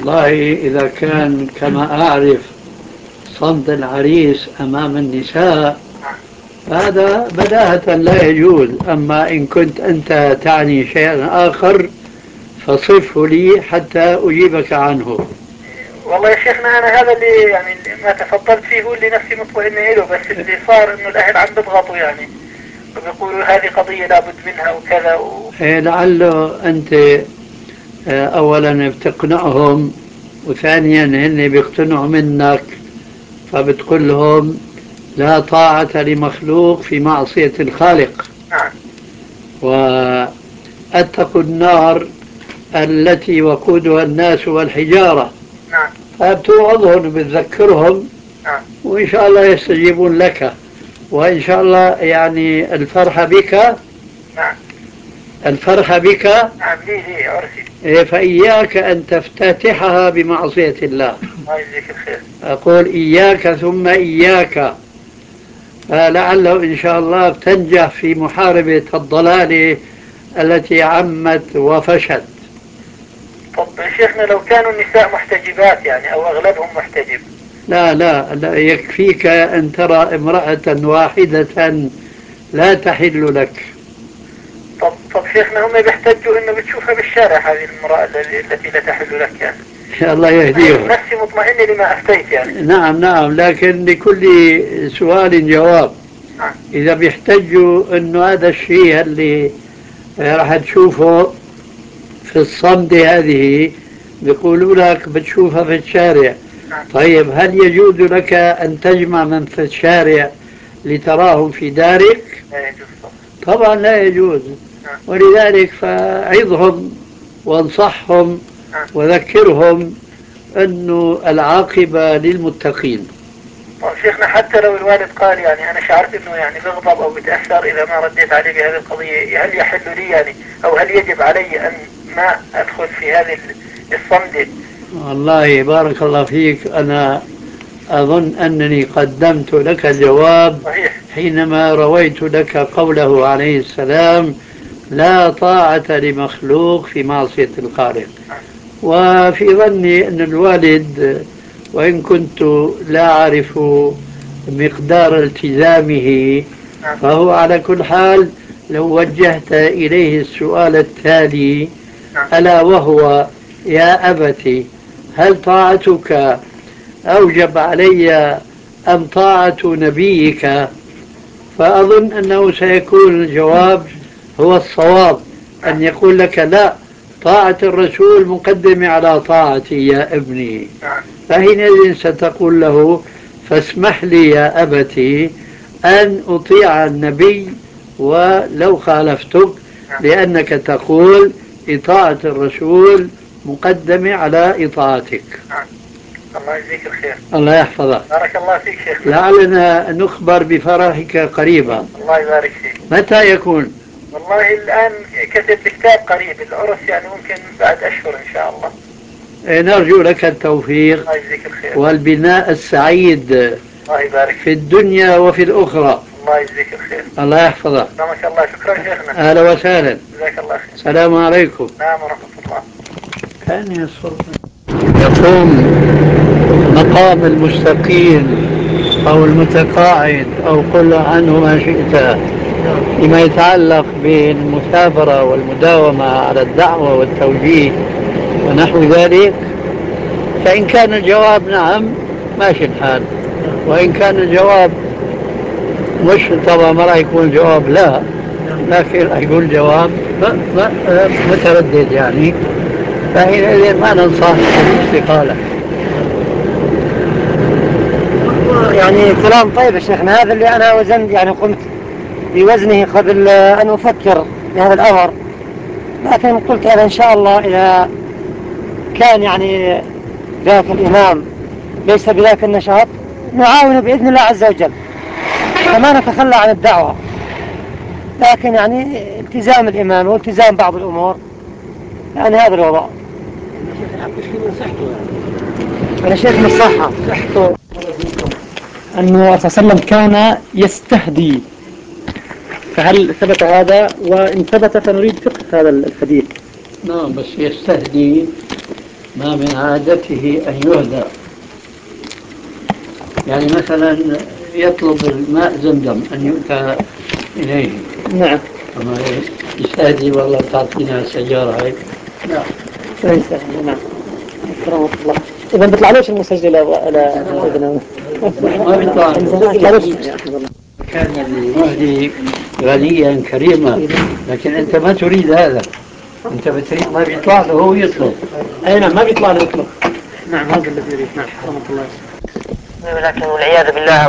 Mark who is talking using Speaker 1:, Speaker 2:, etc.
Speaker 1: والله إذا كان كما أعرف صمت العريس أمام النساء هذا بداهة لا يجوز. أما إن كنت أنت تعني شيئا آخر فصفه لي حتى أجيبك عنه.
Speaker 2: والله يا شيخنا أنا هذا اللي يعني ما تفضلت فيه هو اللي نفسي مطمئنة له، بس اللي صار إنه الأهل عم بيضغطوا يعني وبيقولوا هذه قضية لابد منها وكذا
Speaker 1: لعله أنت أولا بتقنعهم، وثانيا هن بيقتنعوا منك، فبتقول لهم لا طاعة لمخلوق في معصية الخالق.
Speaker 2: نعم.
Speaker 1: واتقوا النار التي وقودها الناس والحجارة.
Speaker 2: نعم.
Speaker 1: فبتوعظهم وبتذكرهم،
Speaker 2: نعم.
Speaker 1: وإن شاء الله يستجيبون لك، وإن شاء الله يعني الفرح بك.
Speaker 2: نعم.
Speaker 1: الفرح بك.
Speaker 2: نعم لي عرسي.
Speaker 1: فإياك أن تفتتحها بمعصية الله.
Speaker 2: الله يجزيك الخير.
Speaker 1: أقول إياك ثم إياك، فلعله إن شاء الله تنجح في محاربة الضلال التي عمت وفشت.
Speaker 2: طب شيخنا لو كانوا النساء محتجبات يعني أو أغلبهم محتجب؟
Speaker 1: لا لا لا، يكفيك أن ترى امرأة واحدة لا تحل لك.
Speaker 2: طب شيخنا هم بيحتجوا إنه بتشوفها بالشارع هذه المرأة التي لا تحل لك يعني.
Speaker 1: الله يهديهم.
Speaker 2: نفسي مطمئنة لما أفتيت يعني.
Speaker 1: نعم نعم، لكن لكل سؤال جواب. إذا بيحتجوا إنه هذا الشيء اللي راح تشوفه في الصمد هذه بيقولوا لك بتشوفها في الشارع، طيب هل يجوز لك أن تجمع من في الشارع لتراهم في دارك؟
Speaker 2: لا يجوز.
Speaker 1: طبعا لا يجوز. ولذلك فعظهم وانصحهم وذكرهم أنه العاقبة للمتقين.
Speaker 2: طب شيخنا حتى لو الوالد قال يعني أنا شعرت إنه يعني بغضب أو بتأثر إذا ما رديت عليه بهذه القضية، هل يحل لي يعني أو هل يجب علي أن ما أدخل في هذه الصمدة؟
Speaker 1: والله بارك الله فيك، أنا أظن أنني قدمت لك الجواب
Speaker 2: صحيح.
Speaker 1: حينما رويت لك قوله عليه السلام لا طاعة لمخلوق في معصية الخالق. وفي ظني أن الوالد وإن كنت لا أعرف مقدار التزامه، فهو على كل حال لو وجهت إليه السؤال التالي ألا وهو يا أبت هل طاعتك أوجب علي أم طاعة نبيك، فأظن أنه سيكون الجواب هو الصواب، أن يقول لك لا، طاعة الرسول مقدمة على طاعتي يا ابني. فحينئذ ستقول له فاسمح لي يا أبتي أن أطيع النبي ولو خالفتك، لأنك تقول إطاعة الرسول مقدمة على إطاعتك.
Speaker 2: الله يجزيك الخير.
Speaker 1: الله يحفظك.
Speaker 2: بارك الله فيك شيخ.
Speaker 1: لعلنا نخبر بفرحك قريبا.
Speaker 2: الله يبارك فيك.
Speaker 1: متى يكون؟
Speaker 2: والله الآن كتب الكتاب قريب، العرس يعني ممكن بعد أشهر إن شاء الله.
Speaker 1: نرجو لك التوفيق.
Speaker 2: الله يجزيك الخير.
Speaker 1: والبناء السعيد.
Speaker 2: الله يبارك
Speaker 1: في الدنيا وفي الأخرى.
Speaker 2: الله يجزيك الخير.
Speaker 1: الله يحفظك.
Speaker 2: ما شاء الله. شكرا شيخنا.
Speaker 1: أهلا وسهلا.
Speaker 2: جزاك الله خير.
Speaker 1: السلام عليكم.
Speaker 2: السلام ورحمة الله.
Speaker 1: كان يقوم مقام المستقيم أو المتقاعد أو قل عنه ما شئت فيما يتعلق بالمثابرة والمداومة على الدعوة والتوجيه ونحو ذلك، فإن كان الجواب نعم ماشي الحال، وإن كان الجواب مش طبعا ما راح يكون الجواب لا، لكن راح يكون الجواب متردد يعني، فحينئذ ما ننصح بالاستقالة.
Speaker 3: يعني كلام طيب يا شيخنا، هذا اللي أنا وزنت يعني قمت بوزنه قبل أن أفكر بهذا الأمر، لكن قلت أنا إن شاء الله إذا كان يعني ذاك الإمام ليس بذاك النشاط نعاون بإذن الله عز وجل، فما نتخلى عن الدعوة، لكن يعني التزام الإمام والتزام بعض الأمور، يعني هذا الوضع. أنا شايف من الصحة صحته أنه صلى الله عليه وسلم كان يستهدي، فهل ثبت هذا؟ وإن ثبت فنريد فقه هذا الحديث.
Speaker 1: نعم، بس يستهدي ما من عادته أن يهدى، يعني مثلا يطلب الماء زمزم أن يؤتى إليه.
Speaker 3: نعم.
Speaker 1: أما يستهدي والله تعطينا سيارة هاي، لا.
Speaker 3: ما يستاهل. نعم. كرمك الله. إذا بيطلعلوش المسجل على
Speaker 1: ما بيطلع
Speaker 3: كان
Speaker 1: هذه غنيا كريما، لكن أنت ما تريد هذا، أنت بتريد ما بيطلع له هو يطلب.
Speaker 3: أي نعم، ما بيطلع له يطلب. نعم، هذا الذي يريد. نعم، رحمة الله. ولكن والعياذ بالله